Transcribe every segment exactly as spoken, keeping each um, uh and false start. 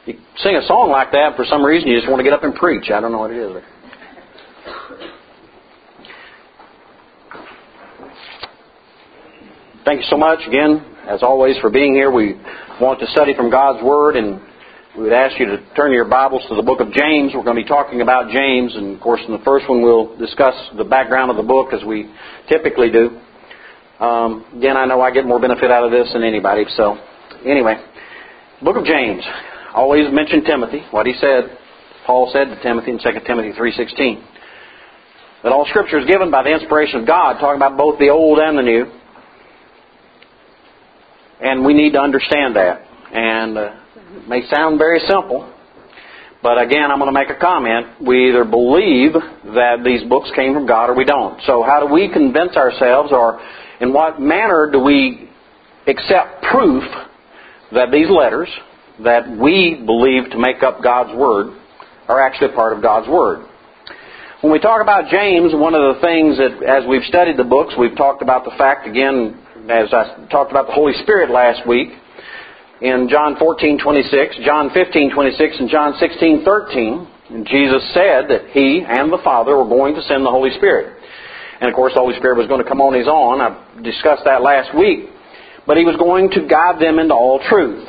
You sing a song like that, for some reason you just want to get up and preach. I don't know what it is. Thank you so much again, as always, for being here. We want to study from God's Word, and we would ask you to turn your Bibles to the book of James. We're going to be talking about James, and of course in the first one we'll discuss the background of the book as we typically do. Um, again, I know I get more benefit out of this than anybody, so anyway. Book of James. Always mention Timothy, what he said, Paul said to Timothy in Second Timothy three sixteen. That all Scripture is given by the inspiration of God, talking about both the Old and the New. And we need to understand that. And uh, it may sound very simple, but again, I'm going to make a comment. We either believe that these books came from God or we don't. So how do we convince ourselves, or in what manner do we accept proof that these letters that we believe to make up God's Word are actually a part of God's Word? When we talk about James, one of the things that, as we've studied the books, we've talked about the fact, again, as I talked about the Holy Spirit last week, in John fourteen twenty-six, John fifteen twenty-six, and John sixteen thirteen, Jesus said that He and the Father were going to send the Holy Spirit. And of course the Holy Spirit was going to come on His own. I discussed that last week. But He was going to guide them into all truth.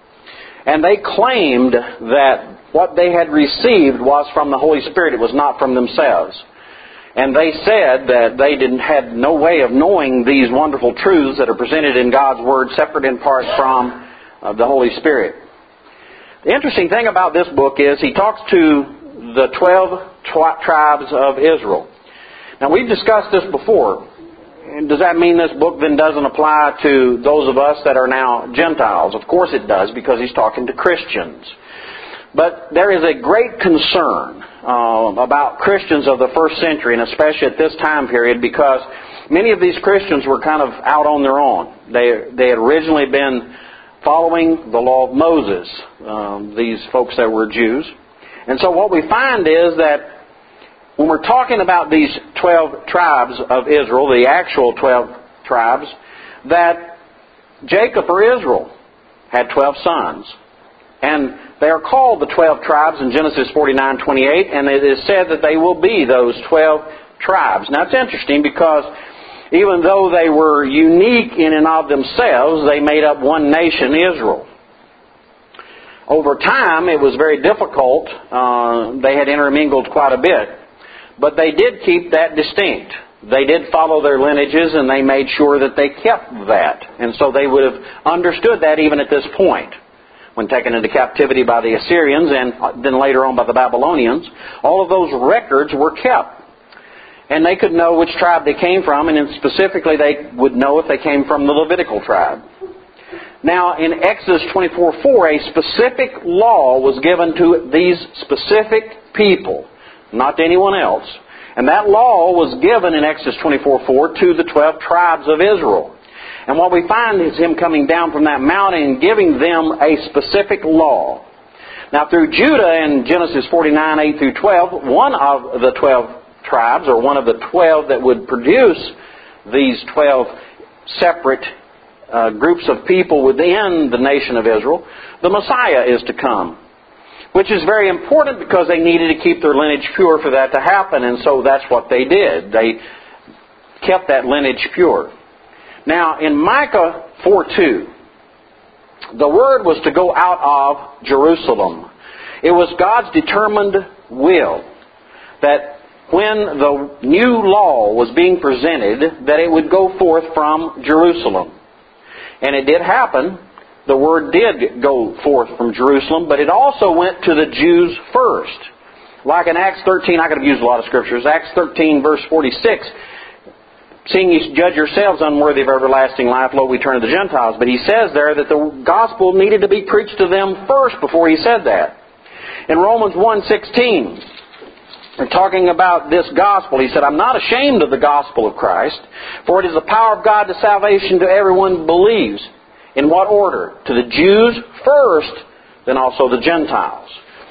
And they claimed that what they had received was from the Holy Spirit. It was not from themselves. And they said that they didn't had no way of knowing these wonderful truths that are presented in God's Word, separate in part from uh, the Holy Spirit. The interesting thing about this book is he talks to the twelve tw- tribes of Israel. Now, we've discussed this before. Does that mean this book then doesn't apply to those of us that are now Gentiles? Of course it does, because he's talking to Christians. But there is a great concern uh, about Christians of the first century, and especially at this time period, because many of these Christians were kind of out on their own. They they had originally been following the law of Moses, um, these folks that were Jews. And so what we find is that when we're talking about these twelve tribes of Israel, the actual twelve tribes, that Jacob or Israel had twelve sons. And they are called the twelve tribes in Genesis forty-nine twenty-eight, and it is said that they will be those twelve tribes. Now it's interesting because even though they were unique in and of themselves, they made up one nation, Israel. Over time, it was very difficult. Uh, they had intermingled quite a bit. But they did keep that distinct. They did follow their lineages, and they made sure that they kept that. And so they would have understood that even at this point, when taken into captivity by the Assyrians and then later on by the Babylonians. All of those records were kept. And they could know which tribe they came from, and then specifically they would know if they came from the Levitical tribe. Now, in Exodus twenty-four four, a specific law was given to these specific people, not to anyone else. And that law was given in Exodus twenty-four four to the twelve tribes of Israel. And what we find is Him coming down from that mountain and giving them a specific law. Now through Judah in Genesis forty-nine eight through twelve, one of the twelve tribes, or one of the twelve that would produce these twelve separate uh, groups of people within the nation of Israel, the Messiah is to come. Which is very important because they needed to keep their lineage pure for that to happen, and so that's what they did. They kept that lineage pure. Now, in Micah four two, the word was to go out of Jerusalem. It was God's determined will that when the new law was being presented, that it would go forth from Jerusalem. And it did happen. The word did go forth from Jerusalem, but it also went to the Jews first. Like in Acts thirteen, I could have used a lot of scriptures. Acts thirteen, verse forty-six, seeing you judge yourselves unworthy of everlasting life, lo, we turn to the Gentiles. But he says there that the gospel needed to be preached to them first before he said that. In Romans one sixteen, talking about this gospel, he said, I'm not ashamed of the gospel of Christ, for it is the power of God to salvation to everyone who believes. In what order? To the Jews first, then also the Gentiles.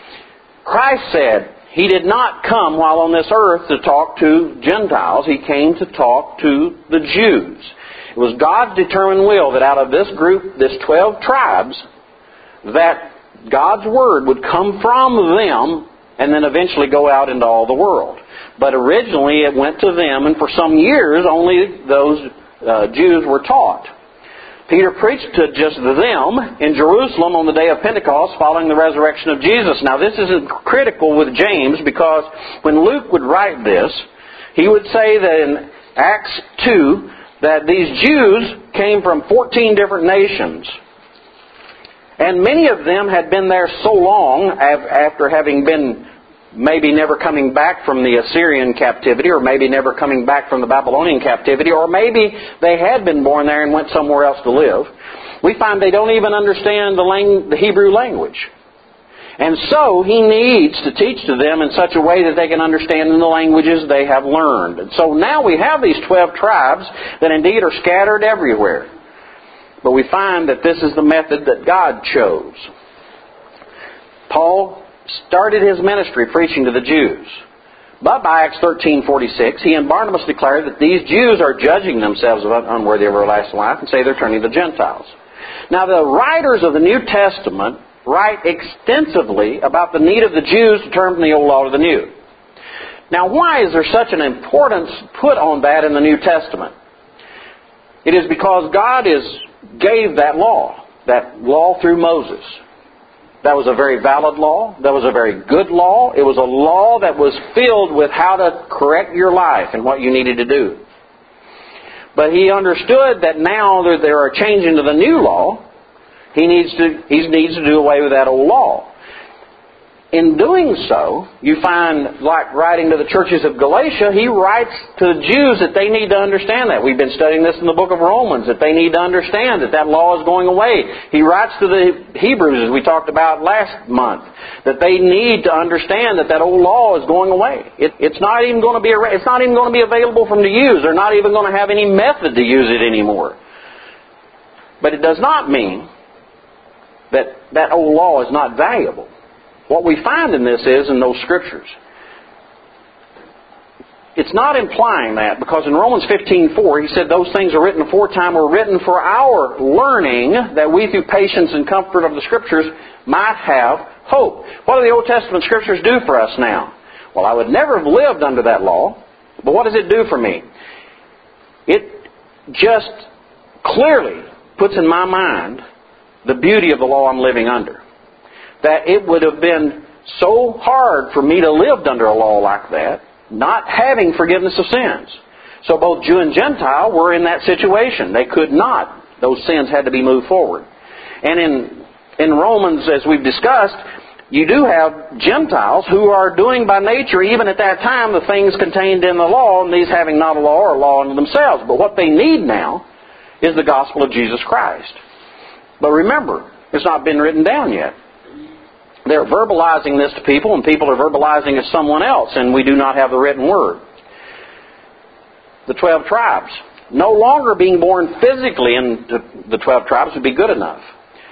Christ said He did not come while on this earth to talk to Gentiles. He came to talk to the Jews. It was God's determined will that out of this group, this twelve tribes, that God's Word would come from them and then eventually go out into all the world. But originally it went to them, and for some years only those uh, Jews were taught. Peter preached to just them in Jerusalem on the day of Pentecost following the resurrection of Jesus. Now this is critical with James, because when Luke would write this, he would say that in Acts two that these Jews came from fourteen different nations. And many of them had been there so long after having been maybe never coming back from the Assyrian captivity, or maybe never coming back from the Babylonian captivity, or maybe they had been born there and went somewhere else to live. We find they don't even understand the, lang- the Hebrew language. And so he needs to teach to them in such a way that they can understand in the languages they have learned. And so now we have these twelve tribes that indeed are scattered everywhere. But we find that this is the method that God chose. Paul started his ministry preaching to the Jews. But by Acts thirteen forty-six, he and Barnabas declared that these Jews are judging themselves unworthy of everlasting life, and say they're turning to Gentiles. Now the writers of the New Testament write extensively about the need of the Jews to turn from the old law to the new. Now why is there such an importance put on that in the New Testament? It is because God is gave that law, that law through Moses. That was a very valid law. That was a very good law. It was a law that was filled with how to correct your life and what you needed to do. But he understood that now that there are changes to the new law, he needs to he needs to do away with that old law. In doing so, you find, like writing to the churches of Galatia, he writes to the Jews that they need to understand that. We've been studying this in the book of Romans, that they need to understand that that law is going away. He writes to the Hebrews, as we talked about last month, that they need to understand that that old law is going away. It, it's not even going to be it's not even going to be available for them to use. They're not even going to have any method to use it anymore. But it does not mean that that old law is not valuable. What we find in this is, in those scriptures, it's not implying that, because in Romans fifteen four, he said those things are written aforetime were written for our learning, that we through patience and comfort of the scriptures might have hope. What do the Old Testament scriptures do for us now? Well, I would never have lived under that law, but what does it do for me? It just clearly puts in my mind the beauty of the law I'm living under. That it would have been so hard for me to live under a law like that, not having forgiveness of sins. So both Jew and Gentile were in that situation. They could not. Those sins had to be moved forward. And in in Romans, as we've discussed, you do have Gentiles who are doing by nature, even at that time, the things contained in the law, and these having not a law or a law unto themselves. But what they need now is the gospel of Jesus Christ. But remember, it's not been written down yet. They're verbalizing this to people, and people are verbalizing it to someone else, and we do not have the written word. The twelve tribes. No longer being born physically in the twelve tribes would be good enough.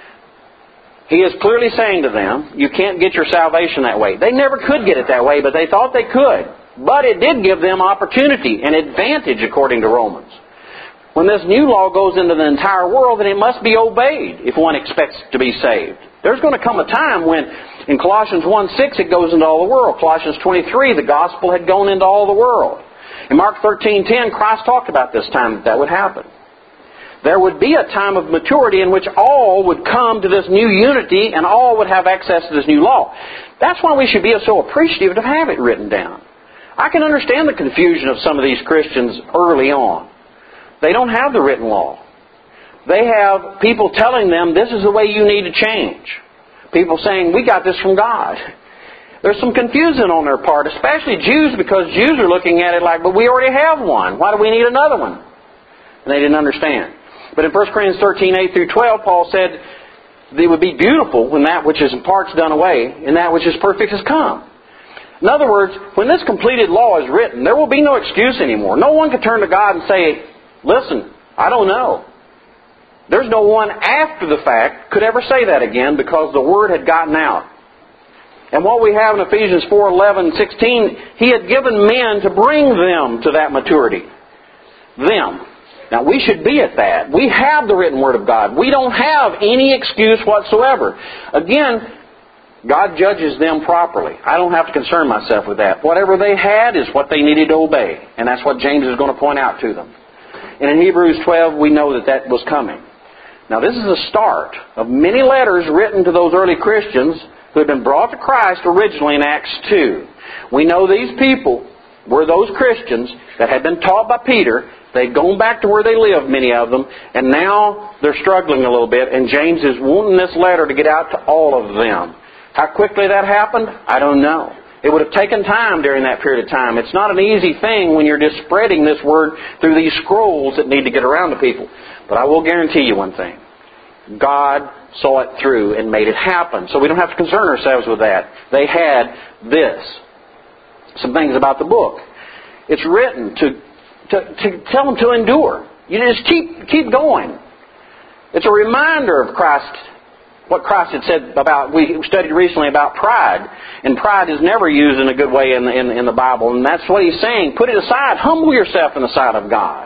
He is clearly saying to them, you can't get your salvation that way. They never could get it that way, but they thought they could. But it did give them opportunity and advantage, according to Romans. When this new law goes into the entire world, then it must be obeyed if one expects to be saved. There's going to come a time when, in Colossians one six, it goes into all the world. Colossians twenty-three, the gospel had gone into all the world. In Mark thirteen ten, Christ talked about this time that that would happen. There would be a time of maturity in which all would come to this new unity and all would have access to this new law. That's why we should be so appreciative to have it written down. I can understand the confusion of some of these Christians early on. They don't have the written law. They have people telling them, this is the way you need to change. People saying, we got this from God. There's some confusion on their part, especially Jews, because Jews are looking at it like, but we already have one. Why do we need another one? And they didn't understand. But in First Corinthians thirteen eight through twelve, Paul said, it would be beautiful when that which is in part's done away, and that which is perfect has come. In other words, when this completed law is written, there will be no excuse anymore. No one can turn to God and say, listen, I don't know. There's no one after the fact could ever say that again, because the word had gotten out. And what we have in Ephesians four eleven sixteen, He had given men to bring them to that maturity. Them. Now we should be at that. We have the written Word of God. We don't have any excuse whatsoever. Again, God judges them properly. I don't have to concern myself with that. Whatever they had is what they needed to obey. And that's what James is going to point out to them. And in Hebrews twelve, we know that that was coming. Now, this is the start of many letters written to those early Christians who had been brought to Christ originally in Acts two. We know these people were those Christians that had been taught by Peter. They'd gone back to where they lived, many of them, and now they're struggling a little bit, and James is wanting this letter to get out to all of them. How quickly that happened, I don't know. It would have taken time during that period of time. It's not an easy thing when you're just spreading this word through these scrolls that need to get around to people. But I will guarantee you one thing. God saw it through and made it happen. So we don't have to concern ourselves with that. They had this. Some things about the book. It's written to, to, to tell them to endure. You just keep, keep going. It's a reminder of Christ, what Christ had said about, we studied recently about pride. And pride is never used in a good way in the, in, in the Bible. And that's what He's saying. Put it aside. Humble yourself in the sight of God,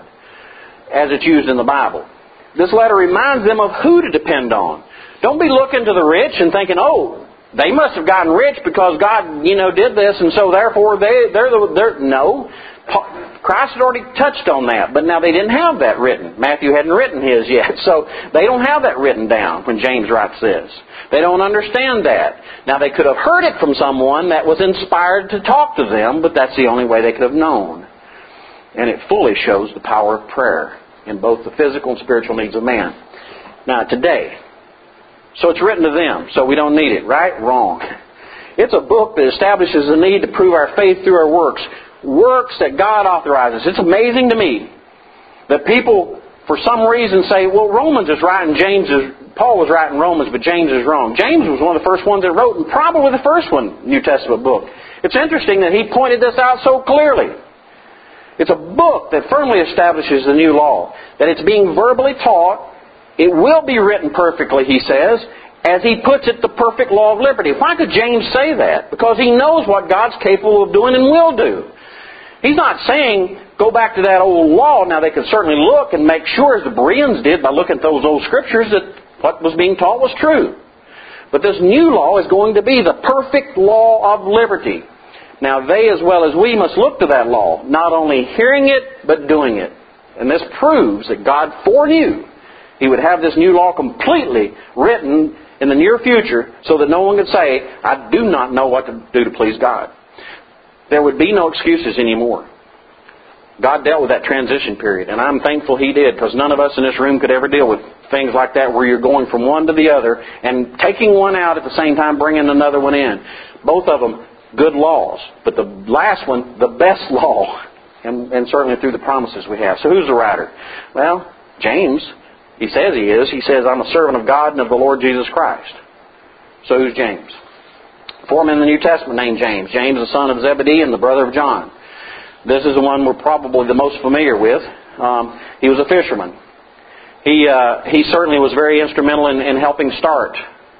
as it's used in the Bible. This letter reminds them of who to depend on. Don't be looking to the rich and thinking, oh, they must have gotten rich because God, you know, did this, and so therefore they, they're the... They're, no. Christ had already touched on that, but now they didn't have that written. Matthew hadn't written his yet, so they don't have that written down when James writes this. They don't understand that. Now, they could have heard it from someone that was inspired to talk to them, but that's the only way they could have known. And it fully shows the power of prayer in both the physical and spiritual needs of man. Now, today, so it's written to them, so we don't need it, right? Wrong. It's a book that establishes the need to prove our faith through our works. Works that God authorizes. It's amazing to me that people, for some reason, say, well, Romans is right and James is, Paul was right in Romans, but James is wrong. James was one of the first ones that wrote, and probably the first one, New Testament book. It's interesting that he pointed this out so clearly. It's a book that firmly establishes the new law, that it's being verbally taught. It will be written perfectly, he says, as he puts it, the perfect law of liberty. Why could James say that? Because he knows what God's capable of doing and will do. He's not saying, go back to that old law. Now, they could certainly look and make sure, as the Bereans did by looking at those old scriptures, that what was being taught was true. But this new law is going to be the perfect law of liberty. Now, they as well as we must look to that law, not only hearing it, but doing it. And this proves that God foreknew He would have this new law completely written in the near future so that no one could say, I do not know what to do to please God. There would be no excuses anymore. God dealt with that transition period, and I'm thankful He did, because none of us in this room could ever deal with things like that where you're going from one to the other and taking one out at the same time bringing another one in. Both of them good laws, but the last one, the best law, and, and certainly through the promises we have. So who's the writer? Well, James, he says he is. He says, I'm a servant of God and of the Lord Jesus Christ. So who's James? Four men in the New Testament named James. James, the son of Zebedee and the brother of John. This is the one we're probably the most familiar with. Um, he was a fisherman. He uh, he certainly was very instrumental in, in helping start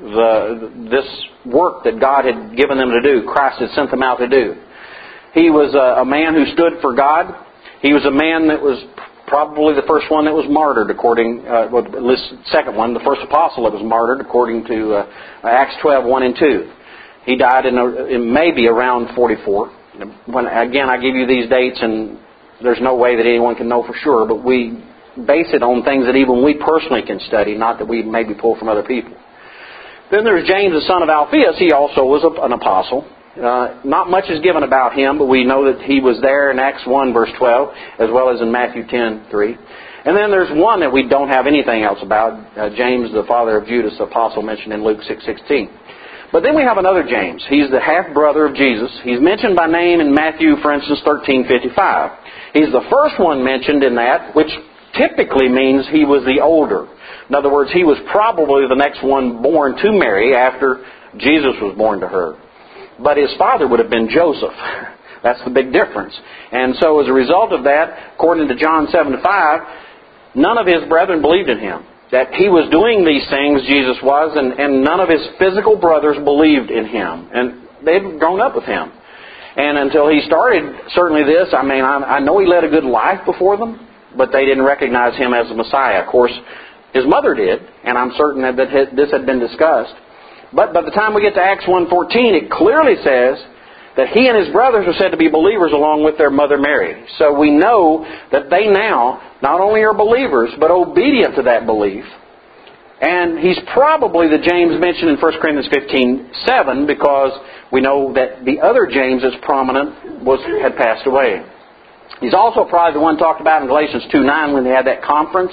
the this work that God had given them to do. Christ had sent them out to do. He was a, a man who stood for God. He was a man that was probably the first one that was martyred, according uh, well, the second one, the first apostle that was martyred, according to uh, Acts twelve, one and two. He died in, a, in maybe around forty-four. When, again, I give you these dates, and there's no way that anyone can know for sure, but we base it on things that even we personally can study, not that we maybe pull from other people. Then there's James, the son of Alphaeus. He also was a, an apostle. Uh, not much is given about him, but we know that he was there in Acts one, verse twelve, as well as in Matthew ten, three. And then there's one that we don't have anything else about, uh, James, the father of Judas, the apostle mentioned in Luke six sixteen. But then we have another James. He's the half-brother of Jesus. He's mentioned by name in Matthew, for instance, thirteen fifty-five. He's the first one mentioned in that, which typically means he was the older. In other words, he was probably the next one born to Mary after Jesus was born to her. But his father would have been Joseph. That's the big difference. And so as a result of that, according to John seven five, none of his brethren believed in him. That he was doing these things, Jesus was, and, and none of his physical brothers believed in him. And they had grown up with him. And until he started, certainly this, I mean, I, I know he led a good life before them, but they didn't recognize him as the Messiah. Of course, his mother did, and I'm certain that this had been discussed. But by the time we get to Acts one fourteen, it clearly says that he and his brothers are said to be believers along with their mother Mary. So we know that they now not only are believers, but obedient to that belief. And he's probably the James mentioned in First Corinthians fifteen seven, because we know that the other James that's prominent was had passed away. He's also probably the one talked about in Galatians two nine when they had that conference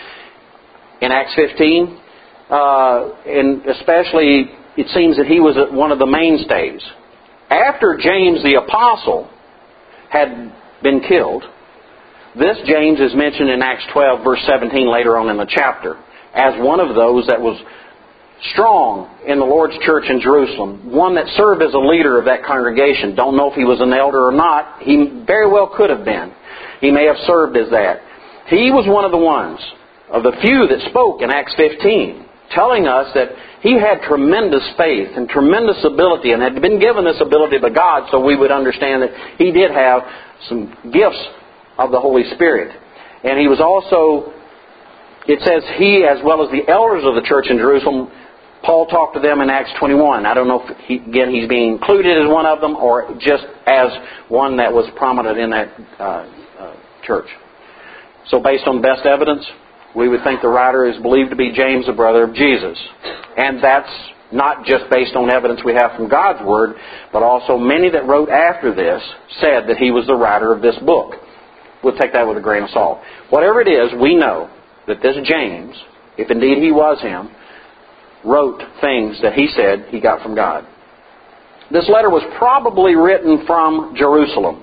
in Acts fifteen. Uh, and especially, it seems that he was one of the mainstays. After James the Apostle had been killed, this James is mentioned in Acts twelve verse seventeen later on in the chapter as one of those that was strong in the Lord's church in Jerusalem, one that served as a leader of that congregation. Don't know if he was an elder or not. He very well could have been. He may have served as that. He was one of the ones, of the few that spoke in Acts fifteen, telling us that he had tremendous faith and tremendous ability and had been given this ability by God, so we would understand that he did have some gifts of the Holy Spirit. And he was also, it says he, as well as the elders of the church in Jerusalem, Paul talked to them in Acts twenty-one. I don't know if, he, again, he's being included as one of them or just as one that was prominent in that uh, uh, church. So based on the best evidence, we would think the writer is believed to be James, the brother of Jesus. And that's not just based on evidence we have from God's Word, but also many that wrote after this said that he was the writer of this book. We'll take that with a grain of salt. Whatever it is, we know that this James, if indeed he was him, wrote things that he said he got from God. This letter was probably written from Jerusalem,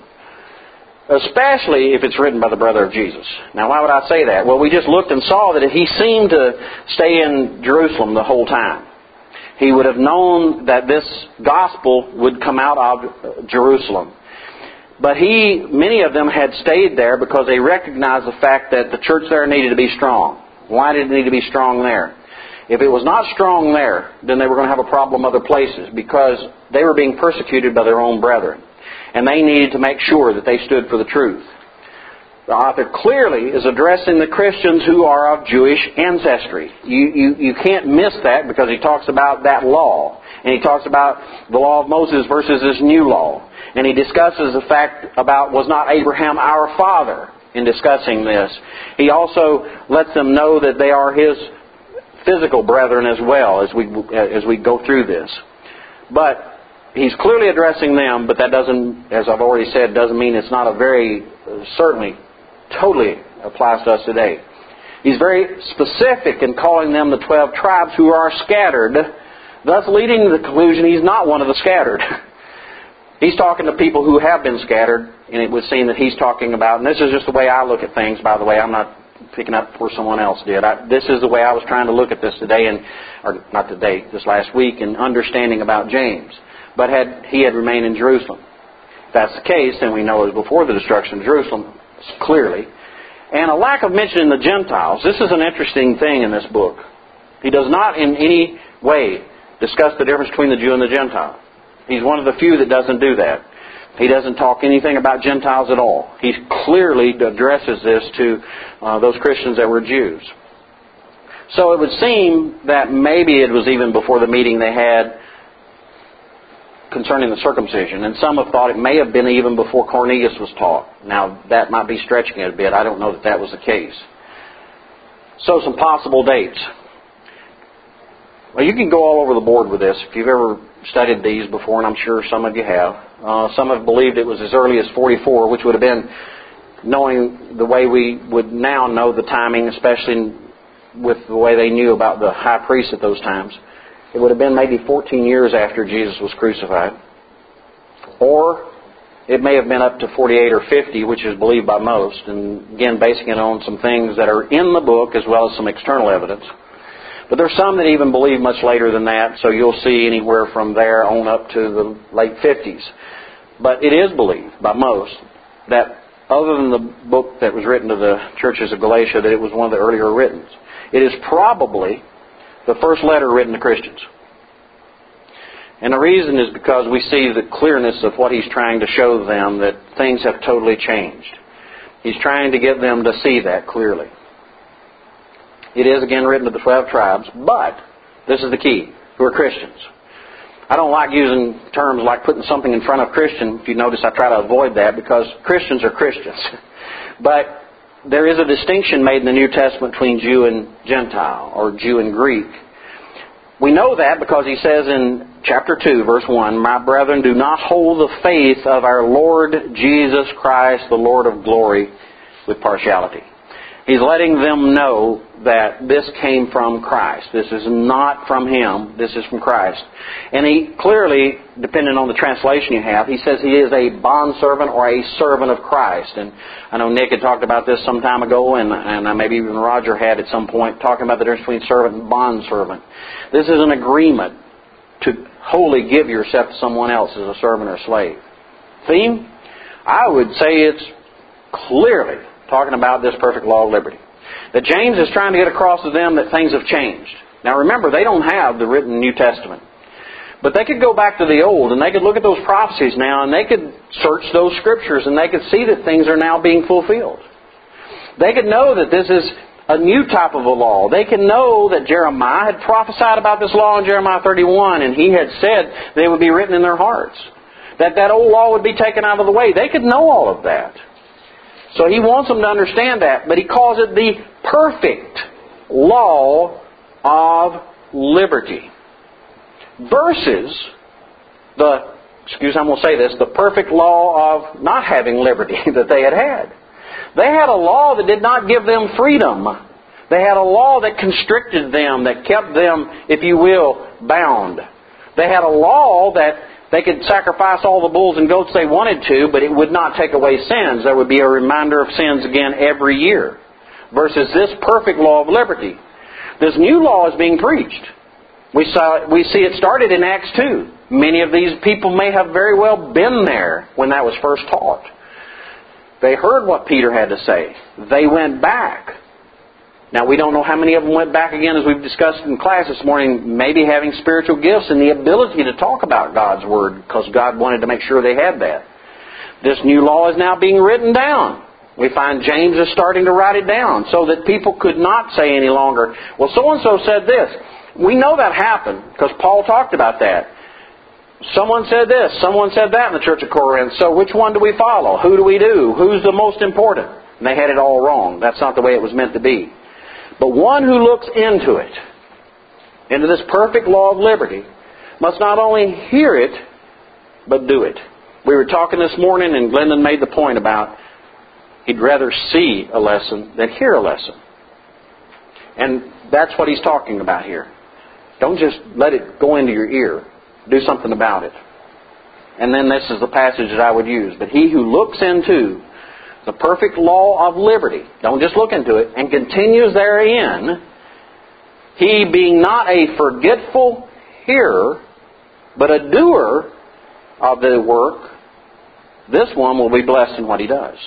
especially if it's written by the brother of Jesus. Now, why would I say that? Well, we just looked and saw that he seemed to stay in Jerusalem the whole time. He would have known that this gospel would come out of Jerusalem. But he, many of them had stayed there because they recognized the fact that the church there needed to be strong. Why did it need to be strong there? If it was not strong there, then they were going to have a problem other places because they were being persecuted by their own brethren. And they needed to make sure that they stood for the truth. The author clearly is addressing the Christians who are of Jewish ancestry. You, you, you can't miss that because he talks about that law. And he talks about the law of Moses versus this new law. And he discusses the fact about was not Abraham our father in discussing this. He also lets them know that they are his physical brethren as well as we as we go through this. But he's clearly addressing them, but that doesn't, as I've already said, doesn't mean it's not a very, certainly, totally applies to us today. He's very specific in calling them the twelve tribes who are scattered, thus leading to the conclusion he's not one of the scattered. He's talking to people who have been scattered, and it would seem that he's talking about, and this is just the way I look at things, by the way, I'm not picking up where someone else did. I, this is the way I was trying to look at this today, and or not today, this last week, in understanding about James. But had he had remained in Jerusalem. If that's the case, then we know it was before the destruction of Jerusalem, clearly. And a lack of mention in the Gentiles. This is an interesting thing in this book. He does not in any way discuss the difference between the Jew and the Gentile. He's one of the few that doesn't do that. He doesn't talk anything about Gentiles at all. He clearly addresses this to uh, those Christians that were Jews. So it would seem that maybe it was even before the meeting they had concerning the circumcision. And some have thought it may have been even before Cornelius was taught. Now, that might be stretching it a bit. I don't know that that was the case. So, some possible dates. Well, you can go all over the board with this if you've ever studied these before, and I'm sure some of you have. Uh, some have believed it was as early as forty-four, which would have been, knowing the way we would now know the timing, especially with the way they knew about the high priest at those times. It would have been maybe fourteen years after Jesus was crucified. Or it may have been up to forty-eight or fifty, which is believed by most. And again, basing it on some things that are in the book as well as some external evidence. But there's some that even believe much later than that, so you'll see anywhere from there on up to the late fifties. But it is believed by most that other than the book that was written to the churches of Galatia, that it was one of the earlier written. It is probably the first letter written to Christians. And the reason is because we see the clearness of what he's trying to show them, that things have totally changed. He's trying to get them to see that clearly. It is again written to the twelve tribes, but this is the key. who are Christians. I don't like using terms like putting something in front of Christian. If you notice, I try to avoid that because Christians are Christians. But there is a distinction made in the New Testament between Jew and Gentile, or Jew and Greek. We know that because he says in chapter two, verse one, "My brethren, do not hold the faith of our Lord Jesus Christ, the Lord of glory, with partiality." He's letting them know that this came from Christ. This is not from him. This is from Christ. And he clearly, depending on the translation you have, he says he is a bondservant or a servant of Christ. And I know Nick had talked about this some time ago, and, and maybe even Roger had at some point, talking about the difference between servant and bondservant. This is an agreement to wholly give yourself to someone else as a servant or slave. Theme? I would say it's clearly talking about this perfect law of liberty. That James is trying to get across to them that things have changed. Now remember, they don't have the written New Testament. But they could go back to the Old and they could look at those prophecies now and they could search those Scriptures and they could see that things are now being fulfilled. They could know that this is a new type of a law. They can know that Jeremiah had prophesied about this law in Jeremiah thirty-one, and he had said they would be written in their hearts. That that old law would be taken out of the way. They could know all of that. So he wants them to understand that, but he calls it the perfect law of liberty. Versus the, excuse me, I'm going to say this, the perfect law of not having liberty that they had had. They had a law that did not give them freedom. They had a law that constricted them, that kept them, if you will, bound. They had a law that they could sacrifice all the bulls and goats they wanted to, but it would not take away sins. There would be a reminder of sins again every year. Versus this perfect law of liberty. This new law is being preached. We saw, we see it started in Acts two. Many of these people may have very well been there when that was first taught. They heard what Peter had to say. They went back. Now, we don't know how many of them went back again, as we've discussed in class this morning, maybe having spiritual gifts and the ability to talk about God's Word, because God wanted to make sure they had that. This new law is now being written down. We find James is starting to write it down so that people could not say any longer, well, so-and-so said this. We know that happened because Paul talked about that. Someone said this, someone said that in the church of Corinth, so which one do we follow? Who do we do? Who's the most important? And they had it all wrong. That's not the way it was meant to be. But one who looks into it, into this perfect law of liberty, must not only hear it, but do it. We were talking this morning, and Glendon made the point about he'd rather see a lesson than hear a lesson. And that's what he's talking about here. Don't just let it go into your ear. Do something about it. And then this is the passage that I would use. But he who looks into the perfect law of liberty, don't just look into it, and continues therein, he being not a forgetful hearer, but a doer of the work, this one will be blessed in what he does.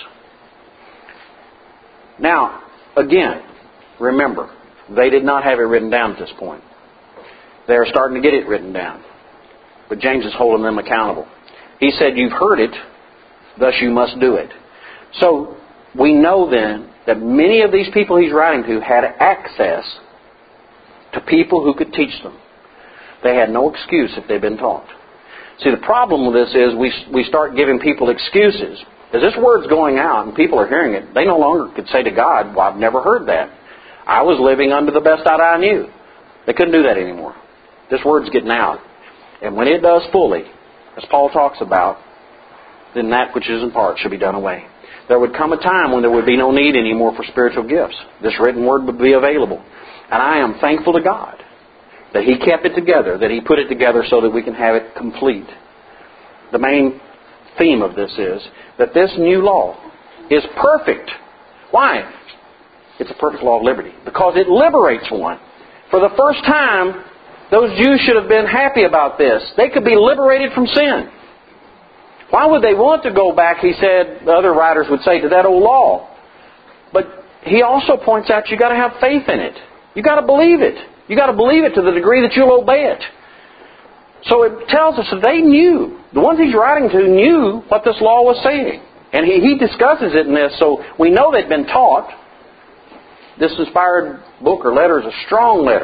Now, again, remember, they did not have it written down at this point. They are starting to get it written down. But James is holding them accountable. He said, you've heard it, thus you must do it. So, we know then that many of these people he's writing to had access to people who could teach them. They had no excuse if they'd been taught. See, the problem with this is we we start giving people excuses. As this word's going out and people are hearing it, they no longer could say to God, well, I've never heard that. I was living under the best that I knew. They couldn't do that anymore. This word's getting out. And when it does fully, as Paul talks about, then that which is in part should be done away. There would come a time when there would be no need anymore for spiritual gifts. This written word would be available. And I am thankful to God that He kept it together, that He put it together so that we can have it complete. The main theme of this is that this new law is perfect. Why? It's a perfect law of liberty. Because it liberates one. For the first time, those Jews should have been happy about this. They could be liberated from sin. Why would they want to go back, he said, the other writers would say, to that old law? But he also points out you've got to have faith in it. You've got to believe it. You've got to believe it to the degree that you'll obey it. So it tells us that they knew. The ones he's writing to knew what this law was saying. And he, he discusses it in this, so we know they'd been taught. This inspired book or letter is a strong letter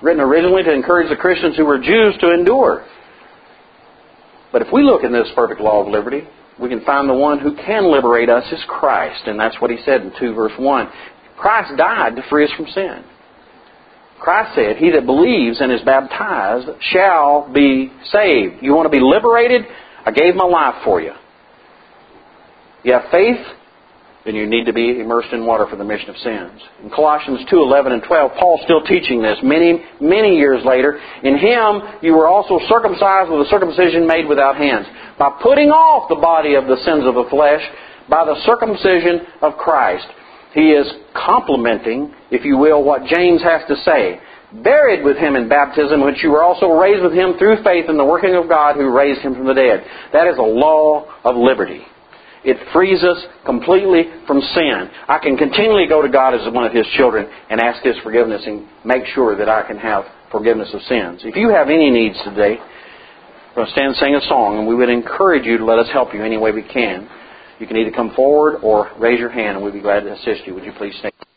written originally to encourage the Christians who were Jews to endure. But if we look in this perfect law of liberty, we can find the one who can liberate us is Christ. And that's what he said in two verse one. Christ died to free us from sin. Christ said, he that believes and is baptized shall be saved. You want to be liberated? I gave my life for you. You have faith? Then you need to be immersed in water for the remission of sins. In Colossians two, eleven and twelve, Paul's still teaching this many, many years later. In Him you were also circumcised with a circumcision made without hands, by putting off the body of the sins of the flesh by the circumcision of Christ. He is complementing, if you will, what James has to say. Buried with Him in baptism, which you were also raised with Him through faith in the working of God who raised Him from the dead. That is a law of liberty. It frees us completely from sin. I can continually go to God as one of His children and ask His forgiveness and make sure that I can have forgiveness of sins. If you have any needs today, we're going to stand and sing a song, and we would encourage you to let us help you any way we can. You can either come forward or raise your hand, and we'd be glad to assist you. Would you please stand?